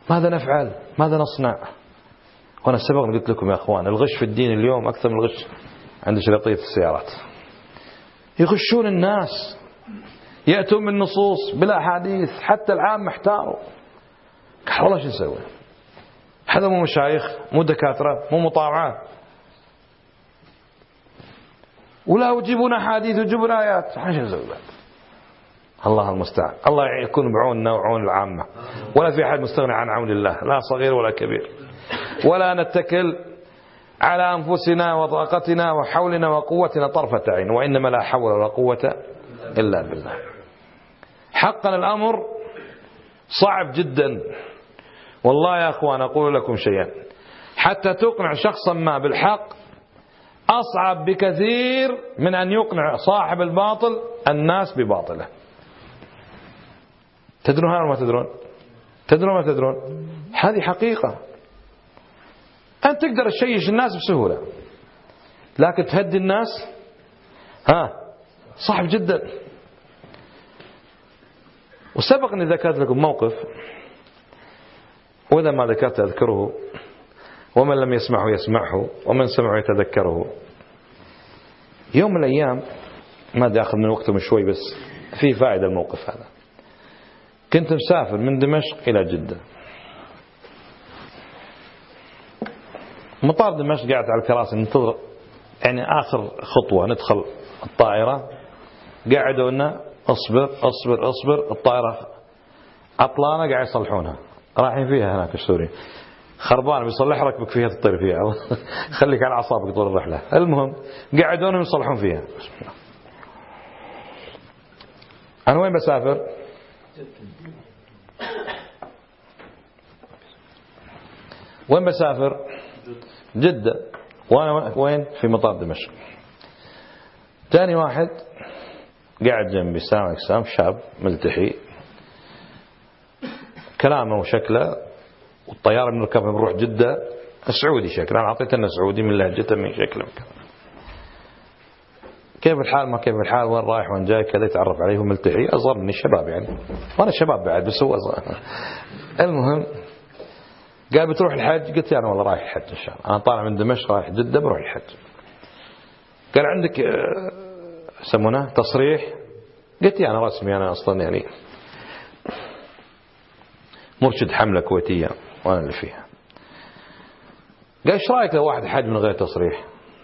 ماذا نفعل؟ ماذا نصنع؟ وأنا سبق قلت لكم يا أخوان، الغش في الدين اليوم أكثر من الغش عند شريطية السيارات. يغشون الناس، يأتون من نصوص بلا حديث، حتى العام احتاروا. قال والله شو نسوي؟ هذا مو مشايخ، مو دكاترة، مو مطاوعات، ولا يجيبون أحاديث ويجيبون آيات، شو نسوي؟ الله المستعان. الله يكون بعوننا وعون العامة، ولا في أحد مستغني عن عون الله، لا صغير ولا كبير. ولا نتكل على أنفسنا وطاقتنا وحولنا وقوتنا طرفة عين، وإنما لا حول ولا قوة إلا بالله. حقا الأمر صعب جدا والله يا أخوان. أقول لكم شيئا، حتى تقنع شخصا ما بالحق أصعب بكثير من أن يقنع صاحب الباطل الناس بباطله. تدرون هذا ما تدرون؟ تدرون ما تدرون؟ هذه حقيقة. أنت تقدر تشيش الناس بسهولة، لكن تهدي الناس صعب جدا. وسبق أني ذكرت لكم موقف، وإذا ما ذكرت أذكره، ومن لم يسمعه يسمعه، ومن سمعه يتذكره. يوم من الأيام، ما أدري أخذ من وقتهم شوي بس في فائدة الموقف هذا. كنت مسافر من دمشق إلى جدة، مطار دمشق، قاعد على الكراسي ننتظر يعني آخر خطوة ندخل الطائرة. قاعدوا لنا اصبر اصبر اصبر، الطائرة عطلانة قاعد يصلحونها، رايحين فيها هناك السوري خربان بيصلح ركبك فيها تطير فيها خليك على أعصابك طول الرحلة. المهم قاعدون يصلحون فيها. أنا وين بسافر؟ وين بسافر؟ جدة. وأنا وين؟ في مطار دمشق. ثاني واحد قاعد جنبي، السلام عليكم، شاب ملتحي، كلامه وشكله، والطيارة بنركبها بنروح جدة، سعودي شكله، أنا أعطيته أنه سعودي من لهجته من شكله. كيف الحال؟ ما كيف الحال، وين رايح وين جاي كذا، يتعرف عليه، وملتحي، أصغر مني، شباب يعني، وأنا شباب بعد بس هو أصغر. المهم قال بتروح الحج؟ قلت أنا والله رايح الحج إن شاء الله، أنا طالع من دمشق رايح جدة بروح الحج. قال عندك يسمونه تصريح؟ قلت أنا رسمي، أنا أصلا يعني مرشد حملة كويتية وأنا اللي فيها. قال ايش رايك لو واحد حج من غير تصريح؟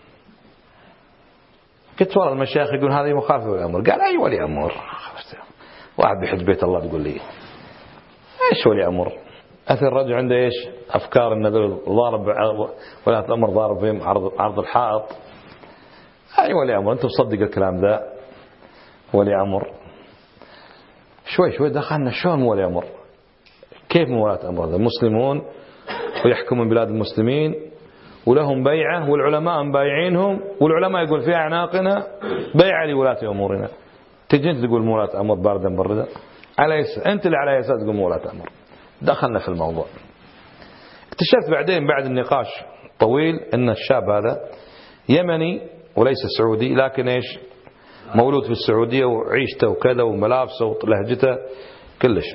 قلت والله المشايخ يقول هذه مخالفة للأمر. قال أي ولي أمر؟ واحد بيحج بيت الله تقول لي ايش ولي أمر؟ أثر الرجل عنده ايش؟ أفكار أن ضارب ولا الأمر ضارب فيهم عرض الحائط. أي ولي أمر؟ أنت مصدق الكلام ذا؟ ولي أمر. شوي شوي دخلنا، شلون ولي أمر؟ كيف ولاة أمر؟ هذا مسلمون ويحكمون بلاد المسلمين ولهم بيعة، والعلماء مبايعينهم، والعلماء يقول في أعناقنا بيعة لولاة أمورنا. تجي أنت تقول ولاة أمر باردا بردا؟ أنت اللي على أساس تقول ولاة أمر. دخلنا في الموضوع. اكتشفت بعدين بعد النقاش طويل أن الشاب هذا يمني وليس سعودي، لكن إيش، مولود في السعودية وعيشته وكذا وملابسه ولهجته كلش.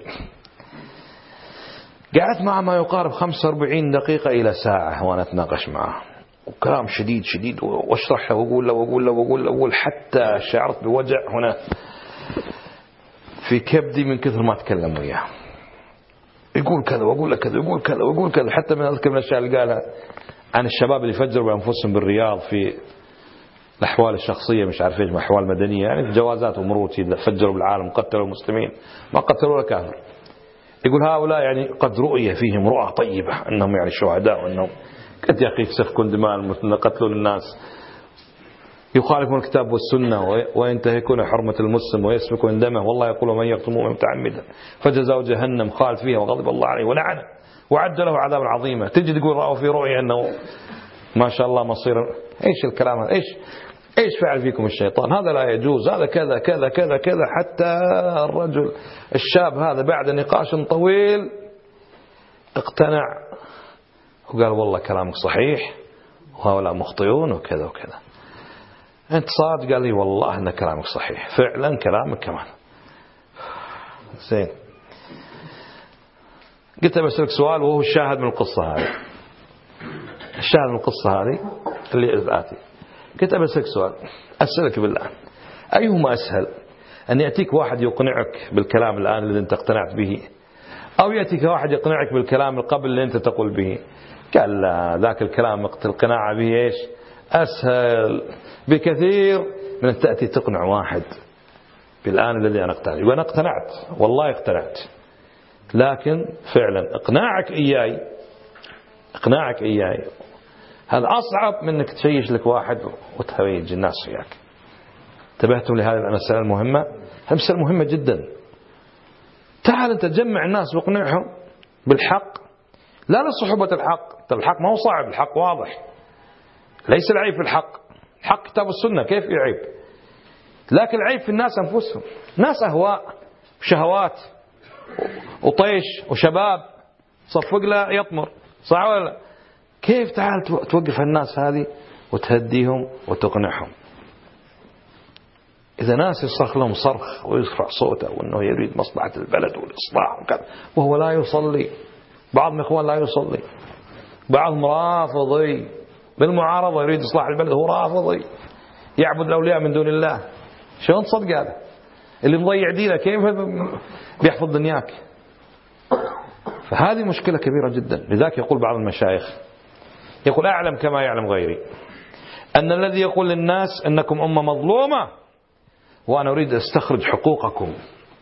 قعدت معه ما يقارب 45 دقيقة إلى ساعة وأنا أتناقش معه، وكلام شديد شديد، واشرح له وأقول له وأقول له وأقول له وأقول، حتى شعرت بوجع هنا في كبدي من كثر ما أتكلم وياه. يقول كذا وأقول له كذا، يقول كذا وأقول كذا، حتى من أذكر من الأشياء اللي قالها عن الشباب اللي فجروا بأنفسهم بالرياض في الأحوال الشخصية، مش عارف إيش، أحوال مدنية يعني، جوازات ومرور، فجروا بالعالم، قتلوا المسلمين، ما قتلوا ولا كافر. يقول هؤلاء يعني قد رؤية فيهم رؤى طيبة أنهم يعني شهداء، وأنهم قد يا أخي يسفكون دماء المسلمين، قتلوا الناس، يخالفون الكتاب والسنة وينتهكون حرمة المسلم ويسفكون دمه، والله يقول من يقتموه متعمدا فجزاؤه جهنم خالد فيها وغضب الله عليه ولعنه وعد له عذابا عظيما. تجي تقول رأوا في رؤية أنه ما شاء الله مصير. إيش الكلام هذا؟ إيش فعل فيكم الشيطان؟ هذا لا يجوز، هذا كذا كذا كذا كذا. حتى الرجل الشاب هذا بعد نقاش طويل اقتنع وقال والله كلامك صحيح وهؤلاء مخطئون وكذا وكذا. أنت صادق؟ قال لي والله أن كلامك صحيح، فعلا كلامك كمان زين. قلت بسألك سؤال وهو الشاهد من القصة هذه، الشاهد من القصة هذه اللي آتي. قلت بسألك سؤال، أسألك بالله أيهما أسهل، أن يأتيك واحد يقنعك بالكلام الآن الذي أنت اقتنعت به، أو يأتيك واحد يقنعك بالكلام قبل اللي أنت تقول به؟ قال لا، ذاك الكلام القناعة به إيش أسهل بكثير من أن تأتي تقنع واحد بالآن الذي أنا اقتنعت. وأنا اقتنعت والله اقتنعت، لكن فعلا إقناعك إياي هذا أصعب من أنك تشيش لك واحد وتهيج الناس وياك. انتبهتم لهذه المسألة المهمة؟ هذه مسألة مهمة جدا. تعال أنت تجمع الناس واقنعهم بالحق، لا لصحوبة الحق. الحق ما هو صعب، الحق واضح، ليس العيب في الحق، الحق كتاب السنة كيف يعيب، لكن العيب في الناس أنفسهم. ناس أهواء وشهوات وطيش وشباب صفق له يطمر، صح ولا لا؟ كيف تعال توقف الناس هذه وتهديهم وتقنعهم؟ إذا ناس يصرخ لهم صرخ ويرفع صوته وأنه يريد مصلحة البلد والإصلاح وكذا وهو لا يصلي، بعض الإخوان لا يصلي، بعضهم رافضي بالمعارضة يريد إصلاح البلد، هو رافضي يعبد الأولياء من دون الله. شلون تصدق هذا اللي مضيع دينه؟ كيف بيحفظ دنياك؟ فهذه مشكلة كبيرة جدا. لذلك يقول بعض المشايخ، يقول أعلم كما يعلم غيري أن الذي يقول للناس أنكم أمة مظلومة وأنا أريد أستخرج حقوقكم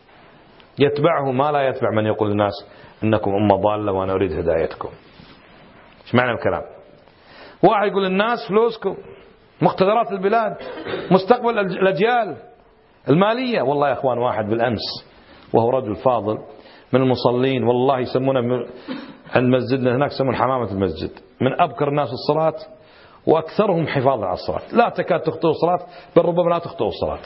يتبعه ما لا يتبع من يقول للناس أنكم أمة ضالة وأنا أريد هدايتكم. ايش معنى الكلام؟ واحد يقول للناس فلوسكم، مقتدرات البلاد، مستقبل الأجيال، المالية. والله يا أخوان واحد بالأمس وهو رجل فاضل من المصلين، والله يسمونه عند مسجدنا هناك يسمون حمامة المسجد، من أبكر الناس الصلاة وأكثرهم حفاظا على الصلاة، لا تكاد تخطئ الصلاة، بل ربما لا تخطئ الصلاة.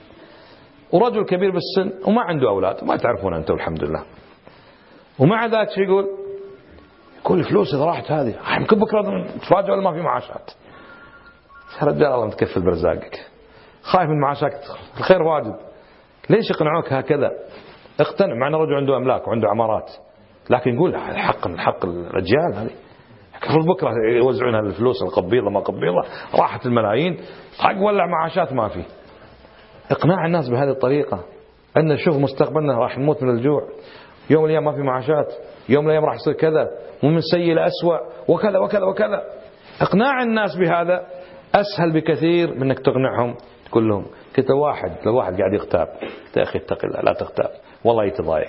ورجل كبير بالسن وما عنده أولاد، ما تعرفون أنتم الحمد لله، ومع ذلك شو يقول الفلوس إذا راحت هذه يمكن بكرة تفاجئ ما في معاشات. يا رجال الله متكفل برزاقك، خايف من معاشك، الخير واجد، ليش يقنعوك هكذا؟ اقتنع. مع أن الرجل عنده أملاك وعنده عمارات، لكن يقول حق الأجيال هذه، بكرة يوزعون الفلوس القبيضة ما قبيضة، راحت الملايين، حق ولع معاشات ما في. اقناع الناس بهذه الطريقة أن شوف مستقبلنا راح نموت من الجوع، يوم من الأيام ما في معاشات، يوم من الأيام راح يصير كذا ومن سيء لأسوأ وكذا وكذا وكذا. اقناع الناس بهذا أسهل بكثير من أنك تقنعهم تقول لهم كنت لو واحد قاعد يغتاب، يا أخي اتق الله لا تغتاب، والله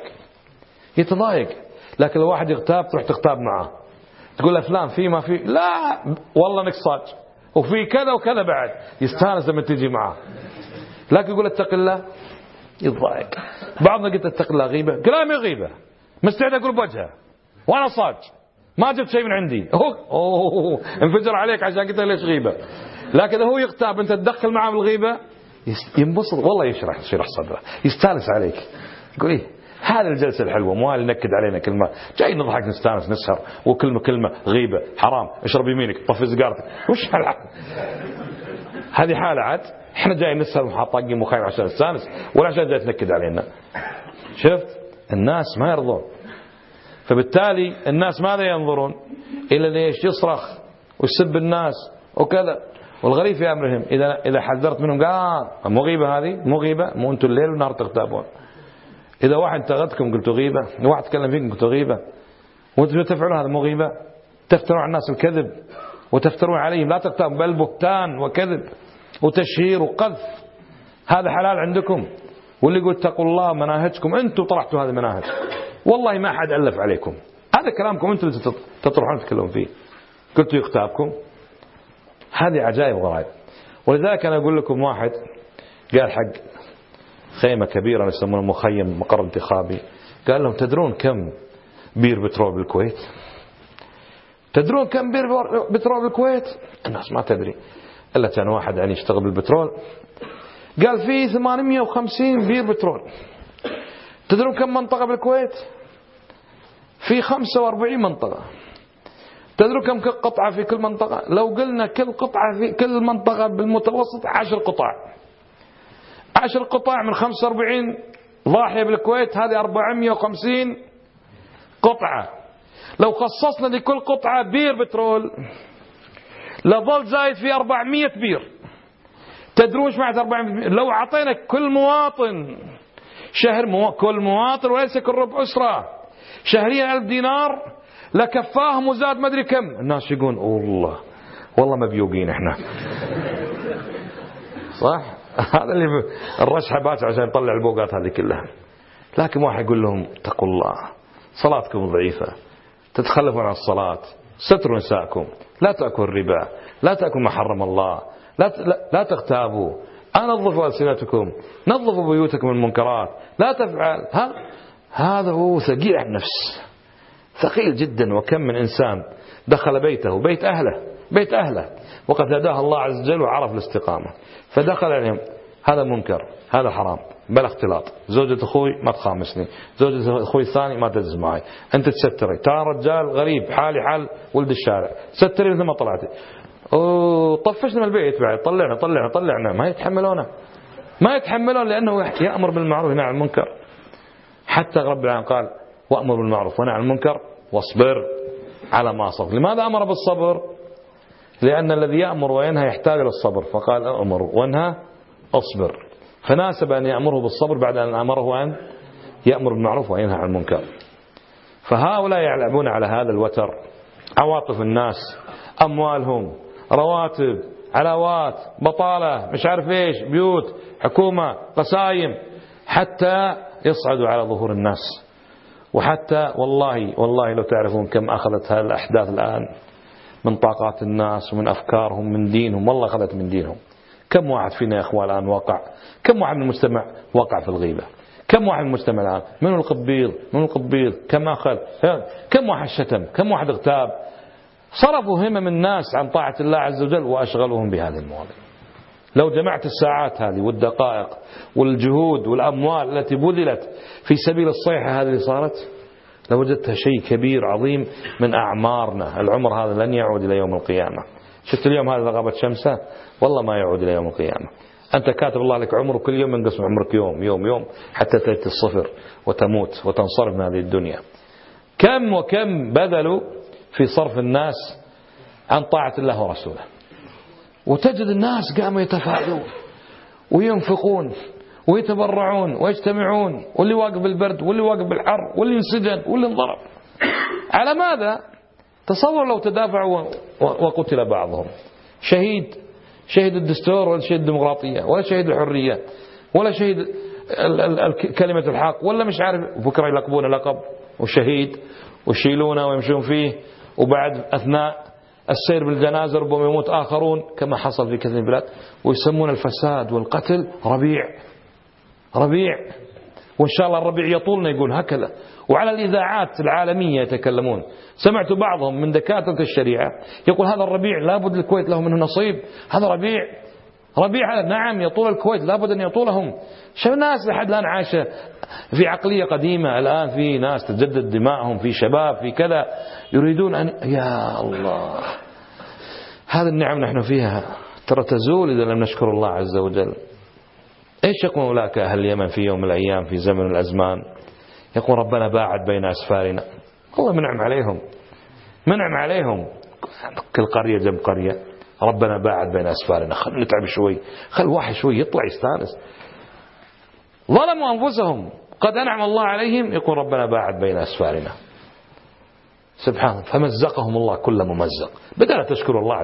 يتضايق. لكن لو واحد يغتاب تروح تغتاب معه، تقول له فلان في ما في، لا والله انك صاج وفي كذا وكذا، بعد يستانس لما تيجي معه. لكن يقول اتق الله يتضايق. بعضنا قلت اتق الله غيبة، كلامي غيبة، مستعد اقول بوجهه وانا صاج ما جبت شيء من عندي، أوه انفجر عليك عشان قلت ليش غيبة. لكن هو يغتاب انت تدخل معه بالغيبة ينبسط، والله يشرح صدره، يستانس عليك، يقول ايه هذه الجلسة الحلوة، مو اللي نكد علينا كلمة، جاي نضحك نستانس نسهر وكلمة غيبة حرام، اشرب يمينك طفي سيجارتك، وش هذه حالة عاد. احنا جاي نسهر وحاطين مخيم عشان نستانس ولا عشان جاي تنكد علينا؟ شفت الناس ما يرضون. فبالتالي الناس ماذا ينظرون إلى ليش يصرخ ويسب الناس وكذا. والغريب في أمرهم إذا حذرت منهم قال مو غيبة، هذه مو غيبة، مو أنتم الليل والنهار تغتابون. إذا واحد انتقدكم قلتوا غيبة، واحد تكلم فيكم قلتوا غيبة، وأنتم تفعلون هذا مو غيبة؟ تفترون على الناس الكذب وتفترون عليهم، لا تغتابون بل بهتان وكذب وتشهير وقذف، هذا حلال عندكم. واللي يقول اتقوا الله مناهجكم، أنتم طرحتوا هذه المناهج، والله ما أحد ألف عليكم، هذا كلامكم أنتم تطرحون تتكلمون فيه، قلتوا يغتابكم. هذه عجائب غرائب. ولذلك أنا أقول لكم واحد قال حق خيمة كبيرة يسمونه مخيم مقر انتخابي، قال لهم تدرون كم بير بترول بالكويت؟ تدرون كم بير بترول بالكويت؟ الناس ما تدري إلا كان واحد يعني يشتغل بالبترول قال فيه 850 بير بترول. تدرون كم منطقة بالكويت؟ في 45 منطقة. تدرون كم قطعة في كل منطقة؟ لو قلنا كل قطعة في كل منطقة بالمتوسط 10 قطع، 10 قطع من 45 ضاحية بالكويت، هذه 450 قطعة، لو خصصنا لكل قطعة بير بترول لظل زايد في 400 بير. تدرون ايش معنى 400 بير؟ لو أعطينا كل مواطن كل مواطن وليس كل ربع أسرة شهريا 1000 دينار لكفاهم وزاد ما أدري كم. الناس يقولون والله مبيوقين احنا. صح؟ هذا اللي الرشحة باكر عشان يطلع البوقات هذه كلها. لكن واحد يقول لهم اتقوا الله، صلاتكم ضعيفة، تتخلفون عن الصلاة، ستروا نساءكم، لا تأكلوا الربا، لا تأكلوا ما حرم الله، لا تغتابوا، نظفوا ألسنتكم، نظفوا بيوتكم من المنكرات، لا تفعل. هذا هو ثقيل على النفس، ثقيل جدا. وكم من إنسان دخل بيته بيت أهله وقد هداه الله عز وجل وعرف الاستقامة، فدخل عليهم هذا منكر، هذا حرام، بلا اختلاط، زوجة أخوي ما تخامسني، زوجة أخوي الثاني ما تدز معي، أنت تستري، ترى رجال غريب حالي حال ولد الشارع، ستري مثل ما طلعتي، طفشنا من البيت بعد، طلعنا ما يتحملون لأنه يأمر بالمعروف وينهى عن المنكر. حتى رب العالمين قال وأمر بالمعروف ونهى عن المنكر واصبر على ما صبر. لماذا أمر بالصبر؟ لأن الذي يأمر وينهى يحتاج إلى الصبر، فقال أمر وانهى أصبر، فناسب أن يأمره بالصبر بعد أن أمره أن يأمر بالمعروف وينهى عن المنكر. فهؤلاء يلعبون على هذا الوتر، عواطف الناس، أموالهم، رواتب، علاوات، بطالة، مش عارف إيش، بيوت، حكومة، قسايم، حتى يصعدوا على ظهور الناس. وحتى والله لو تعرفون كم أخذت هذه الأحداث الآن من طاقات الناس ومن أفكارهم من دينهم، والله أخذت من دينهم. كم واحد فينا يا أخوان الآن وقع، كم واحد من المجتمع وقع في الغيبة، كم واحد من المجتمع الآن من القبيض كم أخذ، كم واحد شتم، كم واحد اغتاب، صرفوا همم الناس عن طاعة الله عز وجل وأشغلوهم بهذه المواضيع. لو جمعت الساعات هذه والدقائق والجهود والأموال التي بذلت في سبيل الصيحة هذه صارت لوجدتها شيء كبير عظيم من أعمارنا. العمر هذا لن يعود إلى يوم القيامة. شفت اليوم هذا غابت شمسه والله ما يعود إلى يوم القيامة. أنت كاتب الله لك عمر، كل يوم ينقسم عمرك يوم حتى تأتي الصفر وتموت وتنصرف من هذه الدنيا. كم وكم بذلوا في صرف الناس عن طاعة الله ورسوله، وتجد الناس قاموا يتفاعلون وينفقون ويتبرعون ويجتمعون، واللي واقف بالبرد واللي واقف بالحر واللي انسجن واللي انضرب. على ماذا؟ تصور لو تدافعوا وقتل بعضهم، شهيد الدستور ولا شهيد الديمقراطية ولا شهيد الحرية ولا شهيد كلمة الحق ولا مش عارف، بكرة يلقبونه لقب وشهيد ويشيلونه ويمشون فيه، وبعد أثناء السير بالجنازة ربما يموت آخرون كما حصل في كثير من البلاد، ويسمون الفساد والقتل ربيع. وإن شاء الله الربيع يطولنا يقول هكذا. وعلى الإذاعات العالمية يتكلمون. سمعت بعضهم من دكاترة الشريعة يقول هذا الربيع لابد الكويت له منه نصيب، هذا ربيع نعم يطول الكويت، لابد أن يطولهم. شو الناس لحد الآن عايشة في عقلية قديمة، الآن في ناس تجدد دماءهم، في شباب، في كذا، يريدون أن يا الله هذه النعم نحن فيها ترى تزول إذا لم نشكر الله عز وجل. إيش يقول أولئك أهل اليمن في يوم من الأيام في زمن من الأزمان؟ يقول ربنا باعد بين أسفارنا. الله منعم عليهم كل قرية جنب قرية، ربنا باعد بين أسفارنا، خل نتعب شوي، خل واحد شوي يطلع يستانس. ظلموا أنفسهم قد أنعم الله عليهم، يقول ربنا باعد بين أسفارنا. سبحانه، فمزقهم الله كل ممزق. بدل تشكر الله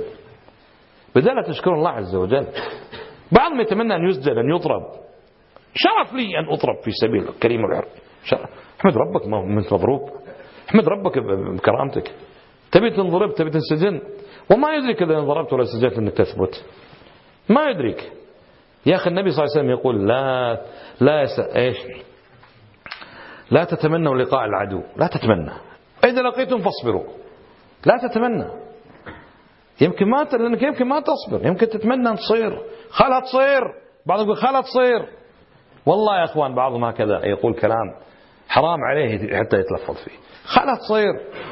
عز وجل. بعضهم يتمنى أن يسجن، أن يضرب. شرف لي أن أضرب في سبيل الكريم والحر، شرف. احمد ربك من مضروب، احمد ربك بكرامتك. تبي تنضرب، تبي تنسجن، وما يدرك إذا انضربت ولا سجنت أنك تثبت، ما يدرك. يا أخي النبي صلى الله عليه وسلم يقول لا تتمنوا لقاء العدو، لا تتمنى، إذا لقيتم فاصبروا، لا تتمنى. يمكن ما تصبر، يمكن تتمنى أن تصير، خلها تصير. بعض يقول خلها تصير. والله يا أخوان بعضهم هكذا يقول كلام حرام عليه حتى يتلفظ فيه، خلها تصير.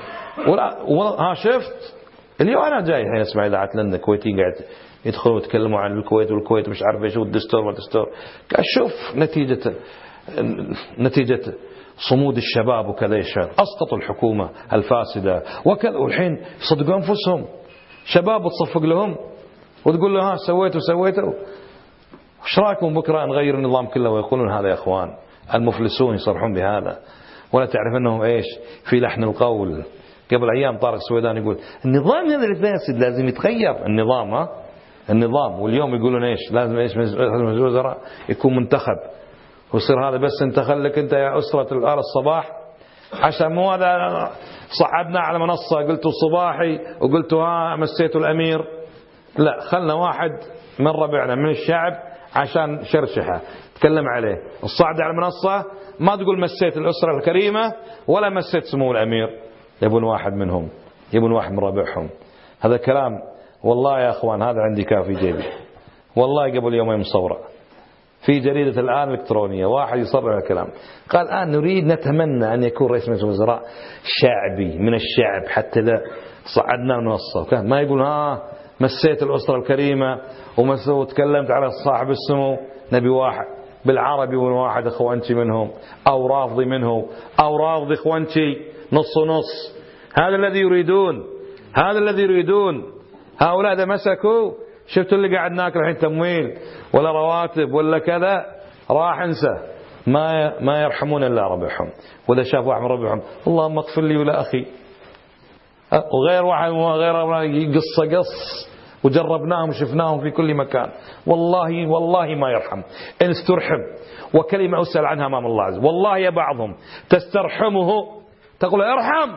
شفت اليوم أنا جاي الحين أسمع إذاعة لندن كويتيين قاعد يدخلوا يتكلموا عن والكويت مش عارف ايش والدستور والدستور. قاعد شوف نتيجة صمود الشباب وكذا يشهد، أسقطوا الحكومة الفاسدة وكذا، والحين يصدقوا أنفسهم، شباب تصفق لهم وتقول له ها سويته. وش رايكم بكرة نغير النظام كله ويقولون هذا يا أخوان المفلسون يصرحون بهذا، ولا تعرف أنهم إيش في لحن القول. قبل أيام طارق السويدان يقول النظام هذا الفاسد لازم يتغير، النظام واليوم يقولون إيش لازم الوزراء يكون منتخب، ويصير هذا بس انت خلك انت يا أسرة الآل الصباح، عشان مو هذا صعدنا على منصة قلتوا صباحي وقلتوا ها مسيتوا الأمير، لا خلنا واحد من ربعنا من الشعب عشان شرشحة تكلم عليه، الصعد على المنصة ما تقول مسيت الأسرة الكريمة ولا مسيت سمو الأمير، يبون واحد منهم، يبون واحد من ربعهم. هذا كلام والله يا أخوان، هذا عندي كافي جيبي والله قبل يومين مصورة في جريدة الآن الإلكترونية، واحد يصرح الكلام قال الآن نريد نتمنى أن يكون رئيس مجلس الوزراء شعبي من الشعب حتى إذا صعدنا المنصة، ما يقول ها مسيت الأسرة الكريمة وتكلمت على صاحب السمو، نبي واحد بالعربي واحد إخوانتي منهم أو رافضي منه أو رافضي إخوانتي نص ونص. هذا الذي يريدون هؤلاء إذا مسكوا شفتوا اللي قاعد ناكل الحين تمويل ولا رواتب ولا كذا راح انسى، ما يرحمون الا ربعهم، واذا شاف واحد من ربعهم اللهم اغفر لي ولا اخي، وغير واحد غير قص وجربناهم وشفناهم في كل مكان، والله ما يرحم ان استرحم، وكلمه اسال عنها امام الله عز وجل، والله يا بعضهم تسترحمه تقول ارحم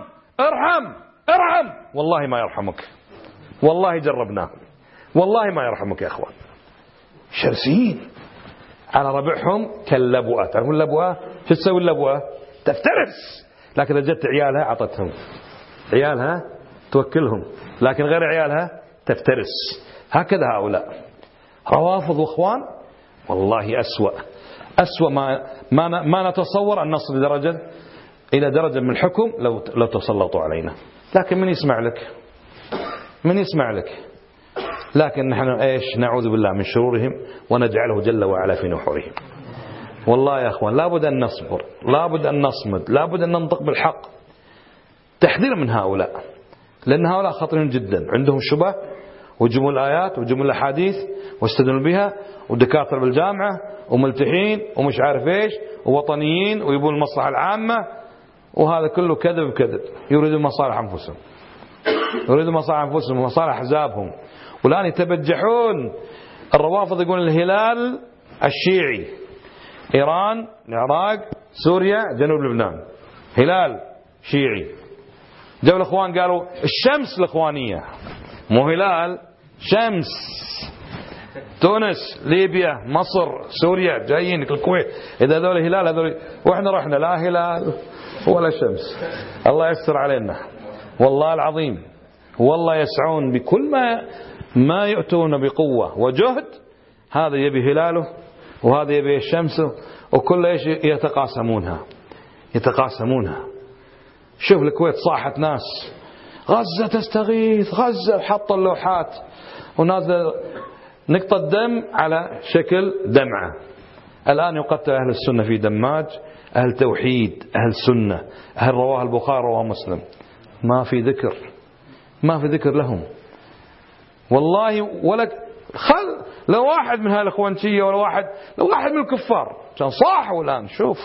والله ما يرحمك، والله جربناه والله ما يرحمك يا أخوان. شرسيين على ربعهم كاللبؤة، تعرفون اللبؤة شو تسوي اللبؤة؟ تفترس، لكن إذا جت عيالها عطتهم، عيالها توكلهم، لكن غير عيالها تفترس. هكذا هؤلاء روافض وإخوان والله أسوأ ما نتصور أن نصل إلى درجة من الحكم لو تسلطوا علينا، لكن من يسمع لك لكن نحن ايش نعوذ بالله من شرورهم ونجعله جل وعلا في نحورهم. والله يا اخوان لابد ان نصبر، لابد ان نصمد، لابد ان ننطق بالحق تحذير من هؤلاء، لان هؤلاء خطرين جدا، عندهم شبه وجموا الايات وجموا الاحاديث واستدلوا بها، ودكاتره بالجامعه وملتحين ومش عارف ايش ووطنيين ويبون المصلحه العامه، وهذا كله كذب، يريدون مصالح انفسهم، ومصالح احزابهم. والآن يتبجحون الروافض يقول الهلال الشيعي، إيران، العراق، سوريا، جنوب لبنان، هلال شيعي. جو الإخوان قالوا الشمس الإخوانية، مو هلال، شمس. تونس، ليبيا، مصر، سوريا جايين الكويت، إذا هذول هلال هذول، وإحنا رحنا لا هلال ولا شمس. الله يستر علينا والله العظيم، والله يسعون بكل ما يؤتون بقوة وجهد، هذا يبي هلاله وهذا يبي الشمس، وكل ايش يتقاسمونها. شوف الكويت صاحت ناس غزة تستغيث، غزة حط اللوحات ونازل نقطة دم على شكل دمعة. الآن يقتل أهل السنة في دماج، أهل توحيد، أهل سنة، أهل رواه البخاري رواه مسلم، ما في ذكر لهم والله. ولك لو واحد من هالإخوانشية ولا لو واحد من الكفار كان صاحوا الآن. شوف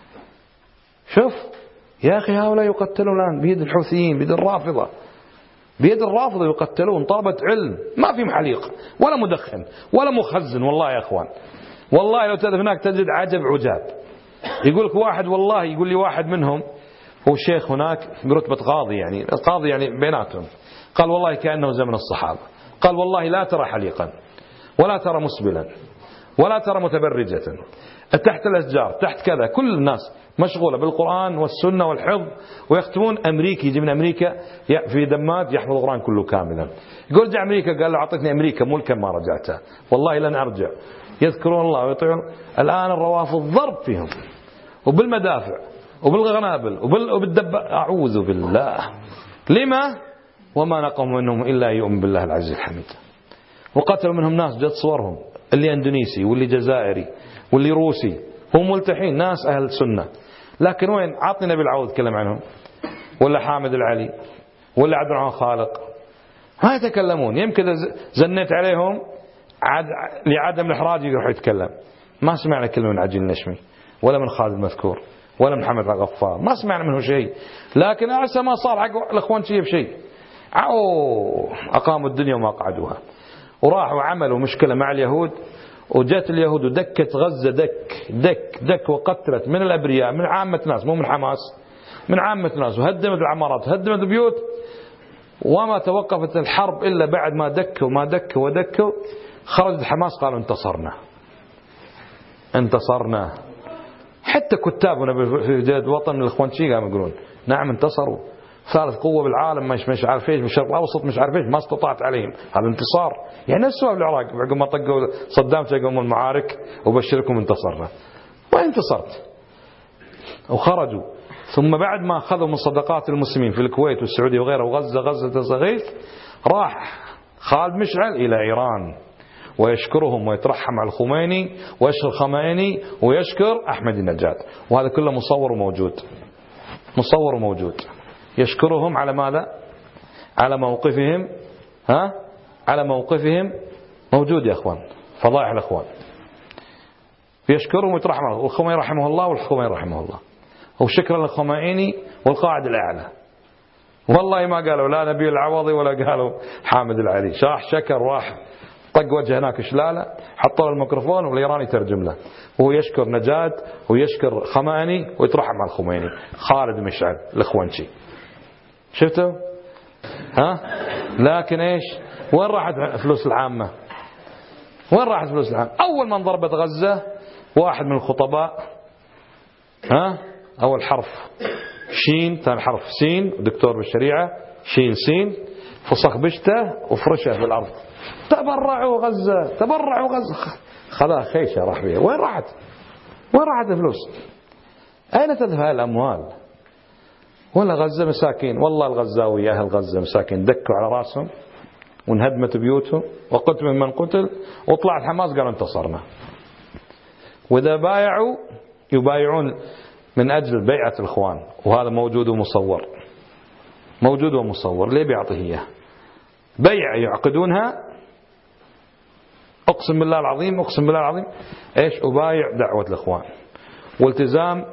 يا أخي هؤلاء يقتلون الآن بيد الحوثيين، بيد الرافضة يقتلون، طلبة علم ما في محليق ولا مدخن ولا مخزن. والله يا أخوان والله لو تذهب هناك تجد عجب. يقولك واحد، والله يقول لي واحد منهم هو شيخ هناك برتبة قاضي يعني بيناتهم، قال والله كأنه زمن الصحابة، قال والله لا ترى حليقا ولا ترى مسبلا ولا ترى متبرجة تحت الأشجار تحت كذا، كل الناس مشغولة بالقرآن والسنة والحفظ، ويختمون أمريكي يجي من أمريكا في دماج يحفظ القرآن كله كاملا. يقول رجع أمريكا، قال له أعطتني أمريكا ملكا ما رجعتها، والله لن أرجع. يذكرون الله ويطيعون. الآن الروافض ضرب فيهم وبالمدافع وبالغنابل أعوذ بالله. لما؟ وما نقم منهم إلا يؤمن بالله العزيز الحميد. وقتلوا منهم ناس جد صورهم، اللي اندونيسي واللي جزائري واللي روسي، هم ملتحين، ناس أهل سنة، لكن وين؟ عطني نبي العوض تكلم عنهم، ولا حامد العلي، ولا عبد الرحمن خالق، ما يتكلمون. يمكن زنيت عليهم لعدم الإحراج يروح يتكلم. ما سمعنا كلمة من عجل النشمي ولا من خالد المذكور ولا محمد الغفار، ما سمعنا منه شيء. لكن أعسى ما صار حق الإخوانشية بشيء، أقاموا الدنيا وما قعدوها، وراحوا عملوا مشكلة مع اليهود، وجات اليهود ودكت غزة دك وقتلت من الأبرياء، من عامة الناس، مو من حماس، من عامة الناس، وهدمت العمارات، هدمت البيوت. وما توقفت الحرب إلا بعد ما دكوا خرجت حماس قالوا انتصرنا. حتى كتابنا في جهاد وطن الإخوانشي قاموا يقولون نعم انتصروا، ثالث قوة بالعالم، مش عارف ايش، بالشرق الأوسط مش عارف ايش، ما استطاعت عليهم، هذا انتصار. يعني نفسه في العراق عقب ما طقوا صدام تقوم المعارك وبشركم انتصرنا، وين انتصرت؟ وخرجوا. ثم بعد ما أخذوا من صدقات المسلمين في الكويت والسعودية وغيرها وغزة صغير، راح خالد مشعل إلى إيران ويشكرهم ويترحم على الخميني ويشكر الخميني ويشكر أحمد النجاد، وهذا كله مصور وموجود. يشكرهم على ماذا؟ على موقفهم، على موقفهم موجود يا أخوان، فضائح الأخوان. يشكرهم ويترحم على الخميني رحمه الله والخميني رحمه الله، وشكرا للخميني والقائد الأعلى. والله ما قالوا لا نبي العوضي ولا قالوا حامد العلي، شكر راح طق وجه هناك شلالة، حطوا له الميكروفون والإيراني يترجم له، وهو يشكر نجاد ويشكر خماني ويترحم على الخميني. خالد مشعل الإخوانشي، شفتوا؟ لكن ايش؟ وين راحت فلوس العامة؟ أول ما انضربت غزة واحد من الخطباء، أول حرف شين، ثاني حرف سين، دكتور بالشريعة، شين سين، فصخ بشته وفرشه في الأرض، تبرعوا غزة خلاها خيشة راح بيها. وين راحت الفلوس؟ أين تذهب هذه الأموال؟ ولا غزة مساكين، والله الغزاوية أهل غزة مساكين دكوا على رأسهم وانهدمت بيوتهم وقتل من قتل، وطلعت حماس قالوا انتصرنا. وإذا بايعوا يبايعون من أجل بيعة الإخوان، وهذا موجود ومصور. ليه بيعطيه إياه؟ بيع يعقدونها، أقسم بالله العظيم إيش؟ أبايع دعوة الإخوان والتزام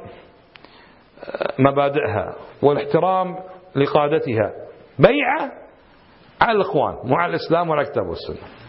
مبادئها والاحترام لقادتها، بيعة على الإخوان مو على الإسلام ولا الكتاب والسنة.